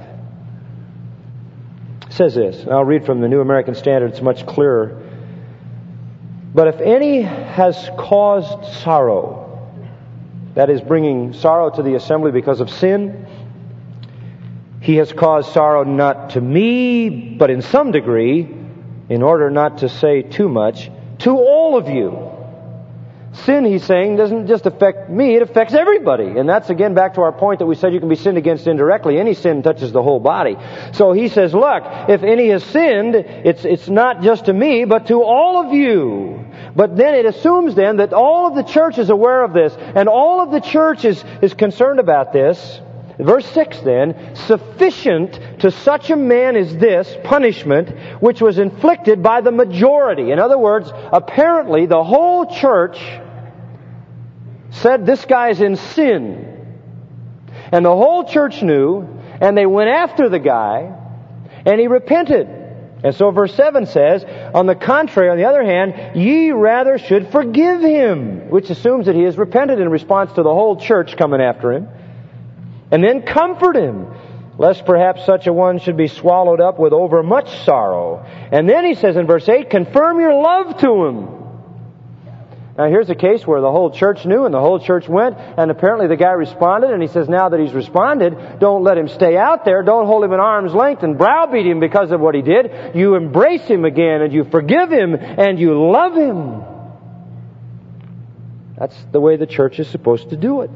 A: It says this, and I'll read from the New American Standard, it's much clearer. But if any has caused sorrow, that is bringing sorrow to the assembly because of sin, he has caused sorrow not to me, but in some degree, in order not to say too much, to all of you. Sin, he's saying, doesn't just affect me, it affects everybody. And that's again back to our point that we said you can be sinned against indirectly. Any sin touches the whole body. So he says, look, if any has sinned, it's, it's not just to me, but to all of you. But then it assumes then that all of the church is aware of this, and all of the church is, is concerned about this. Verse six then, sufficient to such a man as this punishment, which was inflicted by the majority. In other words, apparently the whole church said this guy's in sin. And the whole church knew, and they went after the guy, and he repented. And so verse seven says, on the contrary, on the other hand, ye rather should forgive him, which assumes that he has repented in response to the whole church coming after him. And then comfort him, lest perhaps such a one should be swallowed up with overmuch sorrow. And then he says in verse eight, confirm your love to him. Now here's a case where the whole church knew and the whole church went, and apparently the guy responded, and he says now that he's responded, don't let him stay out there, don't hold him at arm's length and browbeat him because of what he did. You embrace him again, and you forgive him, and you love him. That's the way the church is supposed to do it.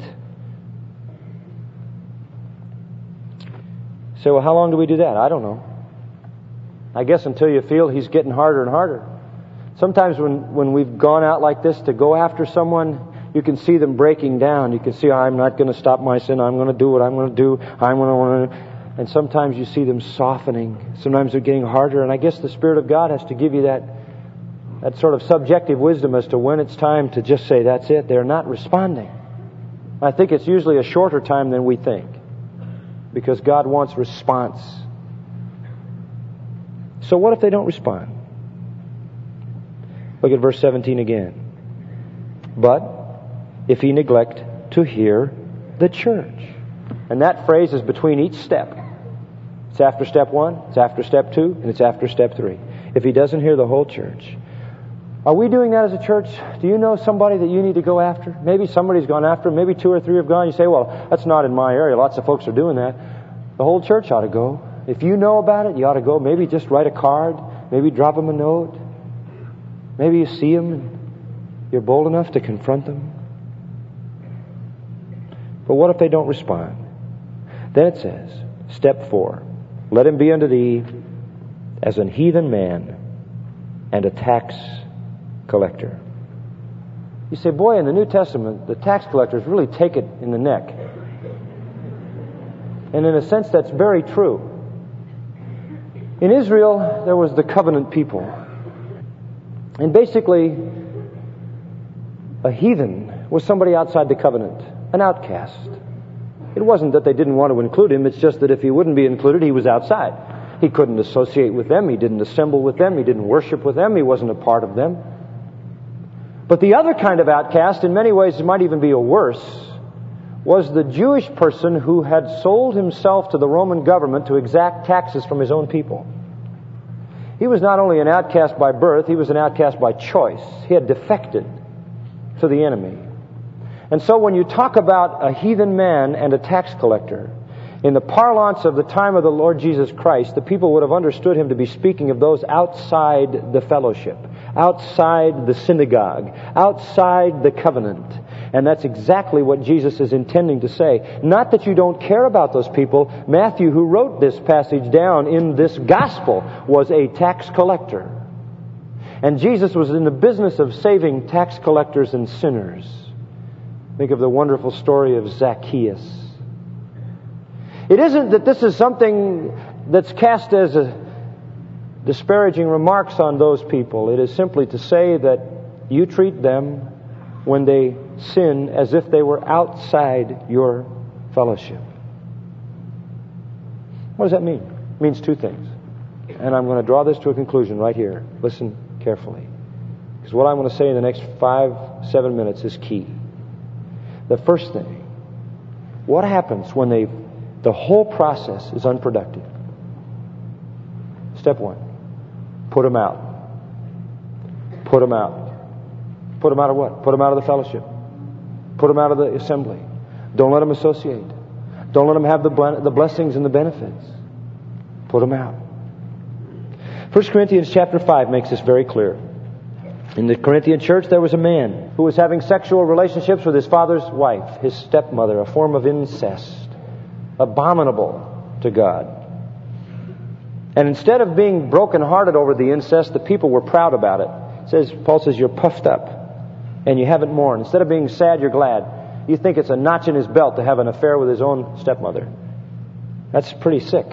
A: So, well, how long do we do that? I don't know. I guess until you feel he's getting harder and harder. Sometimes when, when we've gone out like this to go after someone, you can see them breaking down. You can see, I'm not going to stop my sin. I'm going to do what I'm going to do. I'm going to... And sometimes you see them softening. Sometimes they're getting harder. And I guess the Spirit of God has to give you that, that sort of subjective wisdom as to when it's time to just say, that's it. They're not responding. I think it's usually a shorter time than we think, because God wants response. So what if they don't respond? Look at verse seventeen again. But if he neglect to hear the church. And that phrase is between each step. It's after step one, it's after step two, and it's after step three. If he doesn't hear the whole church. Are we doing that as a church? Do you know somebody that you need to go after? Maybe somebody's gone after, maybe two or three have gone. You say, well, that's not in my area. Lots of folks are doing that. The whole church ought to go. If you know about it, you ought to go. Maybe just write a card. Maybe drop them a note. Maybe you see them and you're bold enough to confront them. But what if they don't respond? Then it says, step four, let him be unto thee as an heathen man and a tax collector. You say, boy, in the New Testament, the tax collectors really take it in the neck. And in a sense, that's very true. In Israel, there was the covenant people. And basically, a heathen was somebody outside the covenant, an outcast. It wasn't that they didn't want to include him, it's just that if he wouldn't be included, he was outside. He couldn't associate with them, he didn't assemble with them, he didn't worship with them, he wasn't a part of them. But the other kind of outcast, in many ways it might even be a worse, was the Jewish person who had sold himself to the Roman government to exact taxes from his own people. He was not only an outcast by birth, he was an outcast by choice. He had defected to the enemy. And so when you talk about a heathen man and a tax collector, in the parlance of the time of the Lord Jesus Christ, the people would have understood him to be speaking of those outside the fellowship, outside the synagogue, outside the covenant. And that's exactly what Jesus is intending to say. Not that you don't care about those people. Matthew, who wrote this passage down in this gospel, was a tax collector. And Jesus was in the business of saving tax collectors and sinners. Think of the wonderful story of Zacchaeus. It isn't that this is something that's cast as a disparaging remarks on those people. It is simply to say that you treat them when they sin as if they were outside your fellowship. What does that mean? It means two things. And I'm going to draw this to a conclusion right here. Listen carefully. Because what I'm going to say in the next five, seven minutes is key. The first thing, what happens when they, the whole process is unproductive? Step one, put them out. Put them out. Put them out of what? Put them out of the fellowship. Put them out of the assembly. Don't let them associate. Don't let them have the the blessings and the benefits. Put them out. First Corinthians chapter five makes this very clear. In the Corinthian church, there was a man who was having sexual relationships with his father's wife, his stepmother, a form of incest, abominable to God. And instead of being brokenhearted over the incest, the people were proud about it. It says, Paul says, you're puffed up and you haven't mourned. Instead of being sad, you're glad. You think it's a notch in his belt to have an affair with his own stepmother. That's pretty sick.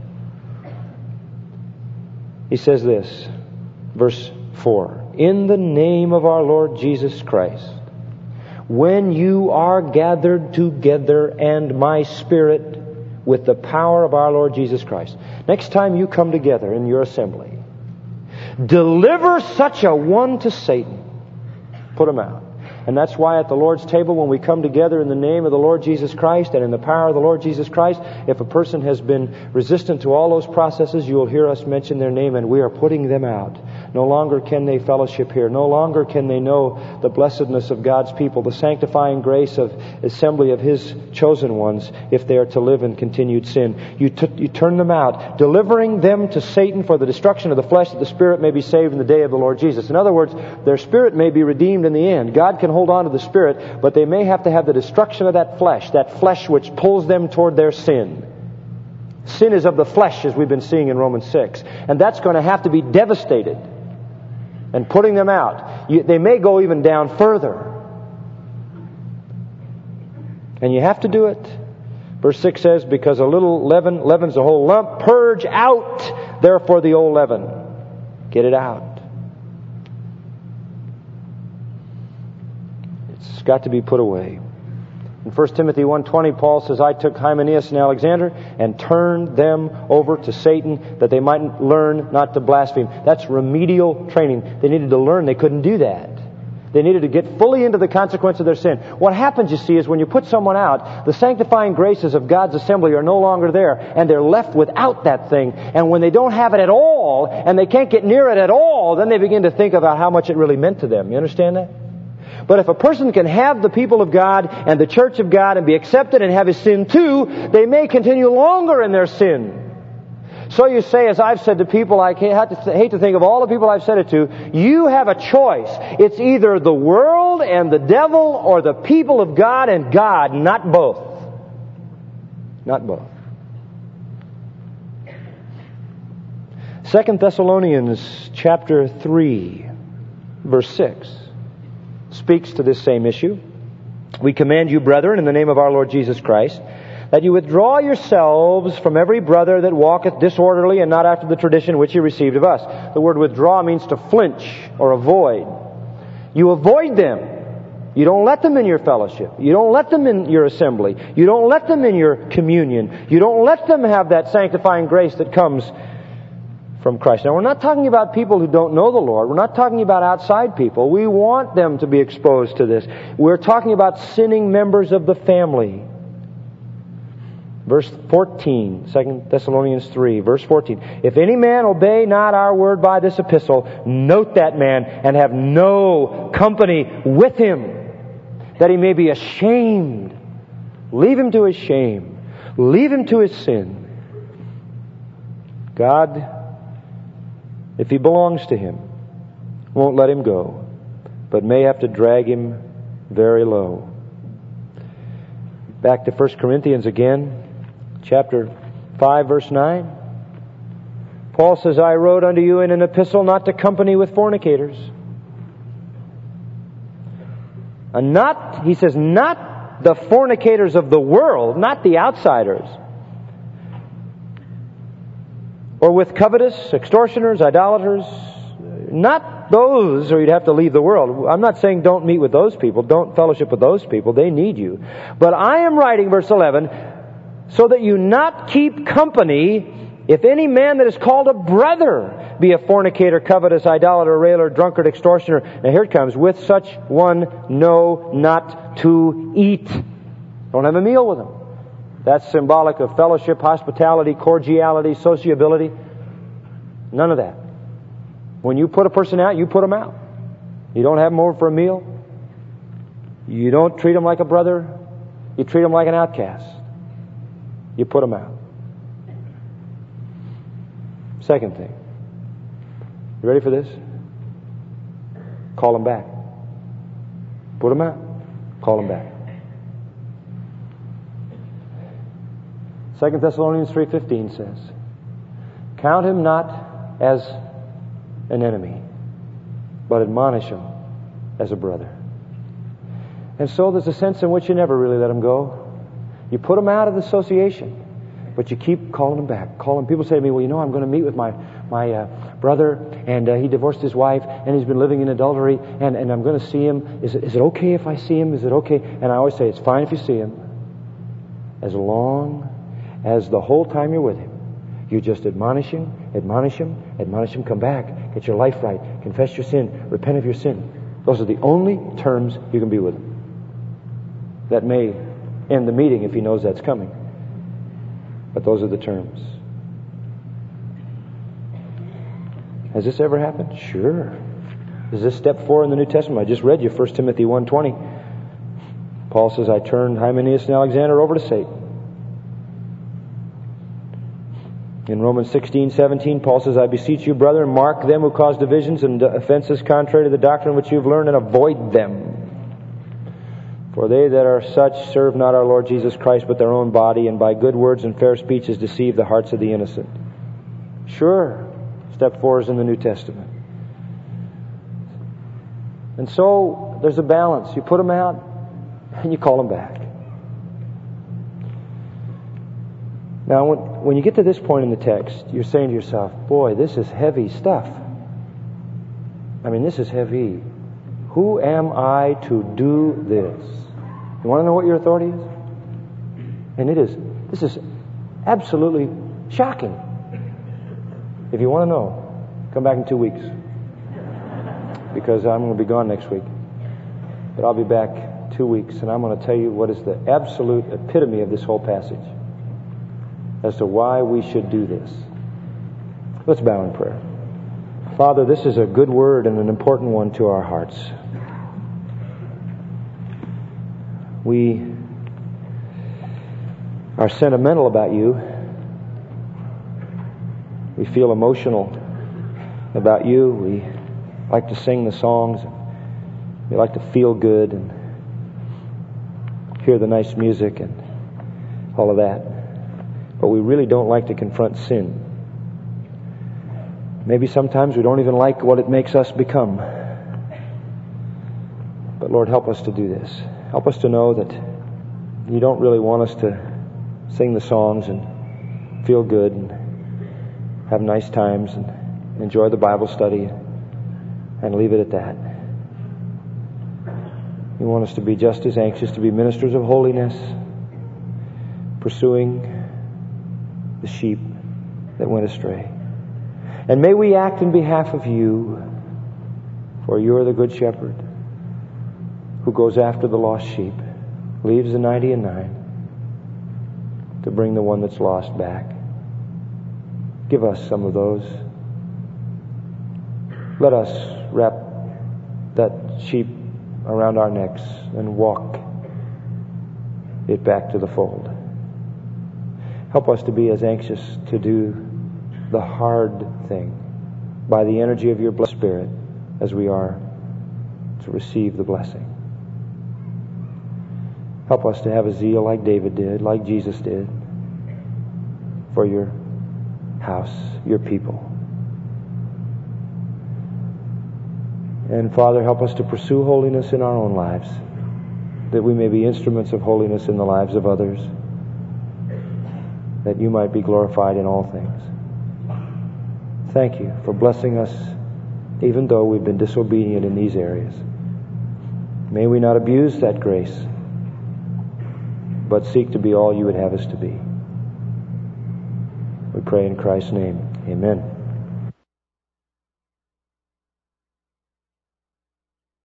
A: He says this, verse four. In the name of our Lord Jesus Christ, when you are gathered together and my Spirit with the power of our Lord Jesus Christ. Next time you come together in your assembly, deliver such a one to Satan. Put him out. And that's why at the Lord's table, when we come together in the name of the Lord Jesus Christ and in the power of the Lord Jesus Christ, if a person has been resistant to all those processes, you will hear us mention their name, and we are putting them out. No longer can they fellowship here. No longer can they know the blessedness of God's people, the sanctifying grace of assembly of His chosen ones, if they are to live in continued sin. You, t- you turn them out, delivering them to Satan for the destruction of the flesh, that the spirit may be saved in the day of the Lord Jesus. In other words, their spirit may be redeemed in the end. God can hold on to the spirit, but they may have to have the destruction of that flesh, that flesh which pulls them toward their sin. Sin is of the flesh, as we've been seeing in Romans six. And that's going to have to be devastated. And putting them out. You, they may go even down further. And you have to do it. Verse six says, because a little leaven leavens the whole lump. Purge out, therefore, the old leaven. Get it out. It's got to be put away. In First Timothy one twenty, Paul says, I took Hymenaeus and Alexander and turned them over to Satan that they might learn not to blaspheme. That's remedial training. They needed to learn. They couldn't do that. They needed to get fully into the consequence of their sin. What happens, you see, is when you put someone out, the sanctifying graces of God's assembly are no longer there, and they're left without that thing. And when they don't have it at all, and they can't get near it at all, then they begin to think about how much it really meant to them. You understand that? But if a person can have the people of God and the church of God and be accepted and have his sin too, they may continue longer in their sin. So you say, as I've said to people, I hate to think of all the people I've said it to, you have a choice. It's either the world and the devil or the people of God and God, not both. Not both. Second Thessalonians chapter three, verse six. Speaks to this same issue. We command you, brethren, in the name of our Lord Jesus Christ, that you withdraw yourselves from every brother that walketh disorderly and not after the tradition which you received of us. The word withdraw means to flinch or avoid. You avoid them. You don't let them in your fellowship. You don't let them in your assembly. You don't let them in your communion. You don't let them have that sanctifying grace that comes from Christ. Now, we're not talking about people who don't know the Lord. We're not talking about outside people. We want them to be exposed to this. We're talking about sinning members of the family. Verse fourteen, Second Thessalonians three, verse fourteen. If any man obey not our word by this epistle, note that man and have no company with him, that he may be ashamed. Leave him to his shame. Leave him to his sin. God, if he belongs to Him, won't let him go, but may have to drag him very low. Back to First Corinthians again, chapter five, verse nine. Paul says, I wrote unto you in an epistle not to company with fornicators. And not, he says, not the fornicators of the world, not the outsiders, or with covetous, extortioners, idolaters, not those, or you'd have to leave the world. I'm not saying don't meet with those people, don't fellowship with those people, they need you. But I am writing, verse eleven, so that you not keep company, if any man that is called a brother be a fornicator, covetous, idolater, railer, drunkard, extortioner. Now here it comes, with such one know not to eat. Don't have a meal with him. That's symbolic of fellowship, hospitality, cordiality, sociability. None of that. When you put a person out, you put them out. You don't have them over for a meal. You don't treat them like a brother. You treat them like an outcast. You put them out. Second thing. You ready for this? Call them back. Put them out. Call them back. Second Thessalonians three fifteen says, count him not as an enemy, but admonish him as a brother. And so there's a sense in which you never really let them go. You put them out of the association, but you keep calling them back. Calling. People say to me, well, you know, I'm going to meet with my my uh, brother, and uh, he divorced his wife, and he's been living in adultery, and, and I'm going to see him. Is it, is it okay if I see him? Is it okay? And I always say, it's fine if you see him, as long as the whole time you're with him, you just admonish him, admonish him, admonish him, come back, get your life right, confess your sin, repent of your sin. Those are the only terms you can be with him. That may end the meeting if he knows that's coming. But those are the terms. Has this ever happened? Sure. Is this step four in the New Testament? I just read you First Timothy one twenty. Paul says, I turned Hymenaeus and Alexander over to Satan. In Romans sixteen seventeen, Paul says, I beseech you, brethren, mark them who cause divisions and offenses contrary to the doctrine which you have learned, and avoid them. For they that are such serve not our Lord Jesus Christ, but their own body, and by good words and fair speeches deceive the hearts of the innocent. Sure, step four is in the New Testament. And so, there's a balance. You put them out, and you call them back. Now, when, when you get to this point in the text, you're saying to yourself, boy, this is heavy stuff. I mean, this is heavy. Who am I to do this? You want to know what your authority is? And it is, this is absolutely shocking. If you want to know, come back in two weeks. Because I'm going to be gone next week. But I'll be back two weeks, and I'm going to tell you what is the absolute epitome of this whole passage as to why we should do this. Let's bow in prayer. Father, this is a good word and an important one to our hearts. We are sentimental about you. We feel emotional about you. We like to sing the songs. We like to feel good and hear the nice music and all of that. But we really don't like to confront sin. Maybe sometimes we don't even like what it makes us become. But Lord, help us to do this. Help us to know that you don't really want us to sing the songs and feel good and have nice times and enjoy the Bible study and leave it at that. You want us to be just as anxious to be ministers of holiness, pursuing the sheep that went astray. And may we act in behalf of you, for you are the good shepherd who goes after the lost sheep, leaves the ninety and nine to bring the one that's lost back. Give us some of those. Let us wrap that sheep around our necks and walk it back to the fold. Help us to be as anxious to do the hard thing by the energy of your blessed Spirit as we are to receive the blessing. Help us to have a zeal like David did, like Jesus did, for your house, your people. And Father, help us to pursue holiness in our own lives, that we may be instruments of holiness in the lives of others, that you might be glorified in all things. Thank you for blessing us, even though we've been disobedient in these areas. May we not abuse that grace, but seek to be all you would have us to be. We pray in Christ's name. Amen.